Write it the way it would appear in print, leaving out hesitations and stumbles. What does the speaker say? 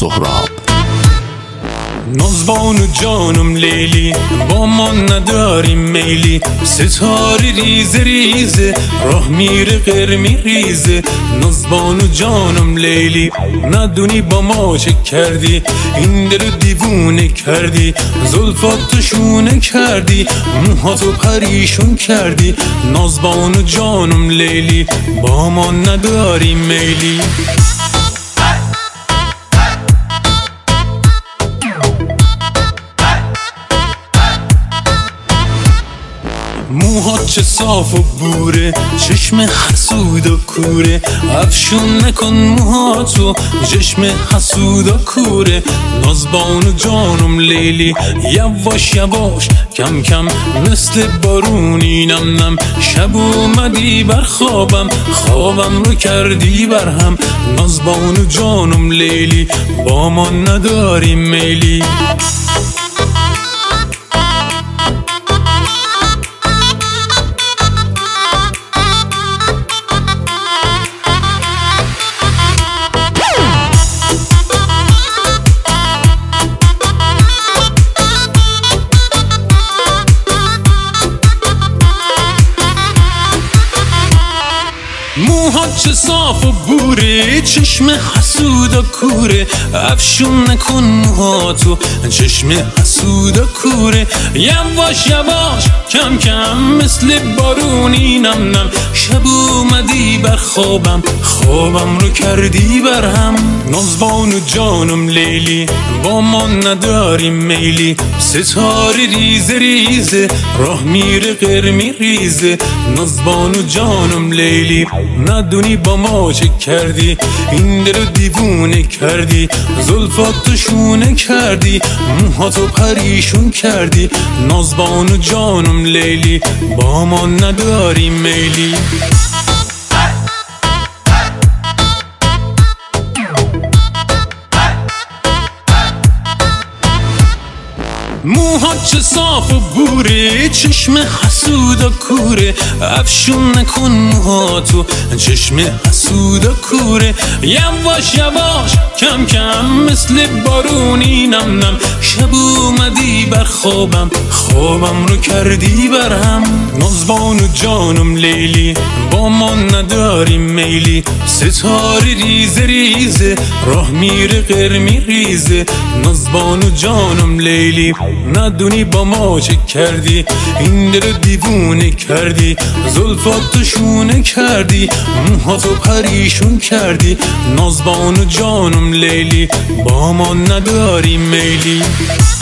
سهراب. نازبانو جانم لیلی، با ما نداریم میلی. ستاره ریزه ریزه، راه میره قرمی ریزه. نازبانو جانم لیلی، ندونی با ما چه کردی. این دلو دیوونه کردی، زلفاتو شونه کردی، موهاتو پریشون کردی. نازبانو جانم لیلی، با ما نداریم میلی. موهات چه صاف و بوره، چشم حسود و کوره. افشون نکن موهاتو، چشم حسود و کوره. نازبانو جانم لیلی، یواش یواش کم کم مثل بارونی نم نم. شب اومدی بر خوابم، خوابم رو کردی برهم. نازبانو جانم لیلی، با ما نداریم میلی. موهات چه صاف و بوره، چشم حسود و کوره. افشون نکن موهاتو، چشم حسود و کوره. یواش یواش کم کم مثل بارونی نم نم. شب اومدی بر خوابم، خوابم رو کردی برهم. نازبانو جانم لیلی، با ما نداریم میلی. ستاره ریزه ریزه، راه میره قرمی ریزه. نازبانو جانم لیلی، ندونی با ما چه کردی. این دلو دیوونه کردی، زلفاتو شونه کردی، موهاتو پریشون کردی. نازبانو جانم لیلی، با ما نداریم میلی. موهات چه صاف و بوره، چشم حسود و کوره. افشون نکن موهاتو، چشم حسود و کوره. یواش یواش کم کم مثل بارونی نم نم. شب اومدی بر خوابم، خوابم رو کردی برهم. نازبانو جانم لیلی، با ما نداریم میلی. ستاره ریزه ریزه، راه میره قرمی ریزه. نازبانو جانم لیلی، ندونی با ما چه کردی. این دلو دیوونه کردی، زلفاتو شونه کردی، موهاتو پریشون کردی. نازبانو جانم لیلی، با ما نداریم میلی.